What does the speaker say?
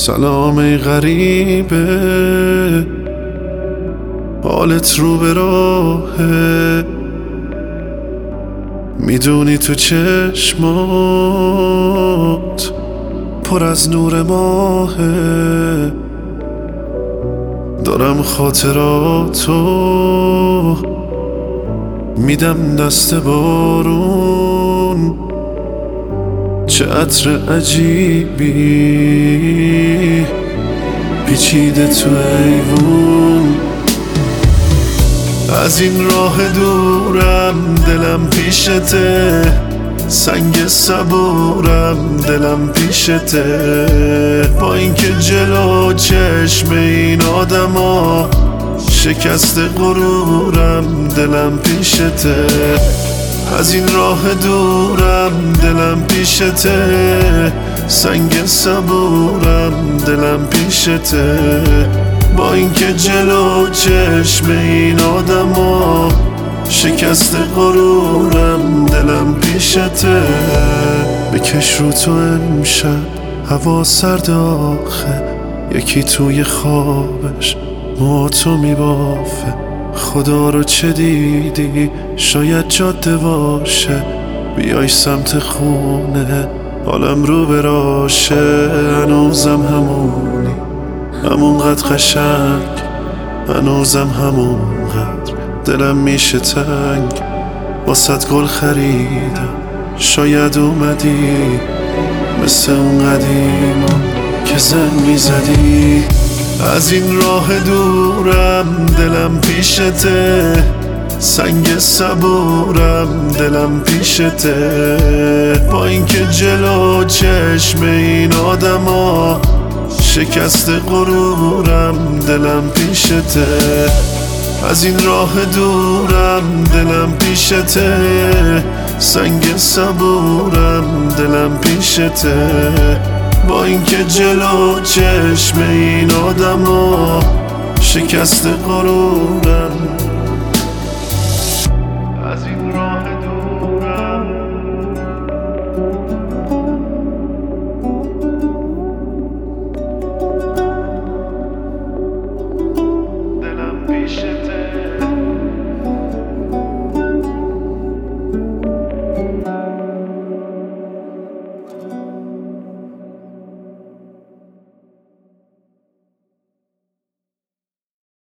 سلام ای غریبه، حالت رو به راهه، میدونی تو چشمات پر از نور ماهه. دارم خاطراتو میدم دست بارون، چه عطر عجیبی پیچیده تو ایوون. از این راه دورم دلم پیشته، سنگ صبورم دلم پیشته. با اینکه جلو چشم این آدما شکست غرورم دلم پیشته. از این راه دورم دلم پیشته، سنگ صبورم دلم پیشته. با اینکه جلو چشم این آدما شکست غرورم دلم پیشته. بکش رو تو امشب هوا سرد آخه، یکی توی خوابش موهاتو میبافه. خدا رو چه دیدی؟ شاید جاده باشه، بیای سمت خونه حالم رو براشه. هنوزم همونی، همونقدر قشنگ، هنوزم همونقدر دلم میشه تنگ. واسد گل خریدم شاید اومدی، مثل اون قدیما که زن میزدی. از این راه دورم دلم پیشته، سنگ صبورم دلم پیشته. با اینکه جلو چشم این آدما شکست غرورم دلم پیشته. از این راه دورم دلم پیشته، سنگ صبورم دلم پیشته. با اینکه جلو چشم این آدما شکست غرورم